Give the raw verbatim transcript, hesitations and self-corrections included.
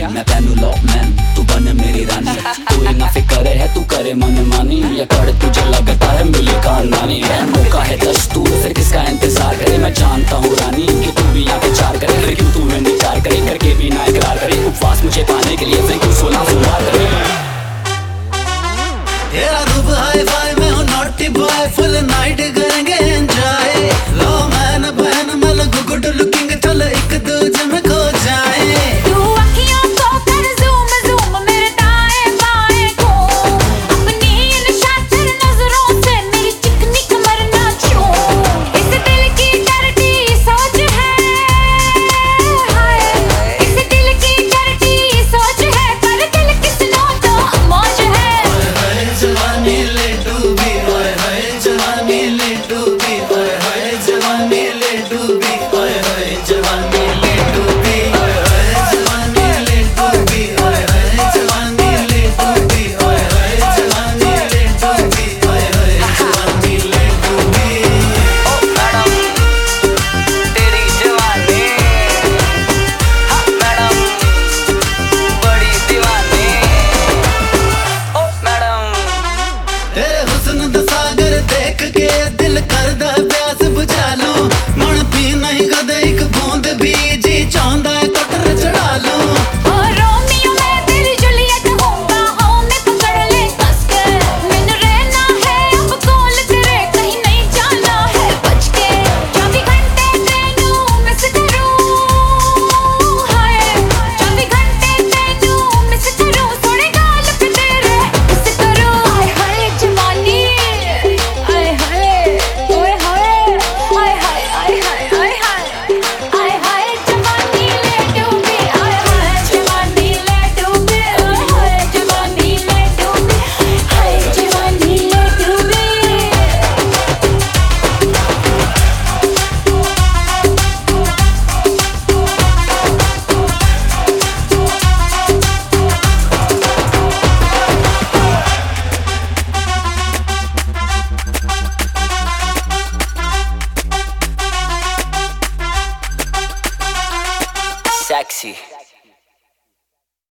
मैं पहनू लॉकमैन तू बने मेरी रानी। कोई ना फिक्र है तू करे मन मानी, या कर तुझे लगता है मिली खानदानी। मौका है दस्तूर फिर किसका इंतजार करे, मैं जानता हूँ रानी कि तू भी यहाँ पे चार करे। फिर क्यों तू में विचार करे करके भी ना इकरार करे, उपवास मुझे पाने के लिए फिर क्यों सोलह सोमवार करे। तेरा रूप हाई फाई में हूँ नॉटी बॉय, फुल नाइट करेंगे एंजॉय। लो मैन बहन मल गुड लुकिंग चल एक दूजे में खो जाए। तू अखियों को कर जूम जूम मेरे दाएं बाएं घूम, अपनी इन शातिर नजरों से मेरी चिकनी कमर ना छूम। इस दिल की डरती सोच है, हाय इस दिल की डरती सोच है, पर दिल किसनो तो मौज है। हाय जवानी ले डूबी, हाय हाय जवानी ले डूबी, हाय हाय जवानी ले डूबी, हाय हाय जवानी ले डूबी, हाय हाय जवानी ले डूबी, हाय हाय जवानी ले डूबी, हाय हाय जवानी ले डूबी, हाय हाय जवानी ले डूबी। ओ मैडम तेरी जवानी, हाँ मैडम बड़ी दीवानी। ओ मैडम तेरे हुस्न दा सागर देख के दिल करदा प्यास बुझा लूं, मन पी नहीं कदे एक बूंद भी जी चाहंदा कटर चढ़ा लूं। ओ रोमियो मैं तेरी जूलियट हूँ, बाहों में पकड़ ले कस के। मैंने रहना है अब कोल तेरे, कहीं नहीं जाना है बच के। चौबीस घंटे तेनू मिस करूँ, हाय चौबीस घंटे तेनू मिस करूँ, सोने गाल पे तेरे किस करूँ। हाय हाय जवानी, हाय हाय ओए हाय, हाय हाय हाय हाय हाय हाय हाय जवानी ले डूबी, हाय हाय जवानी ले डूबी, हाय हाय जवानी ले डूबी, हाय जवानी ले डूबी। sexy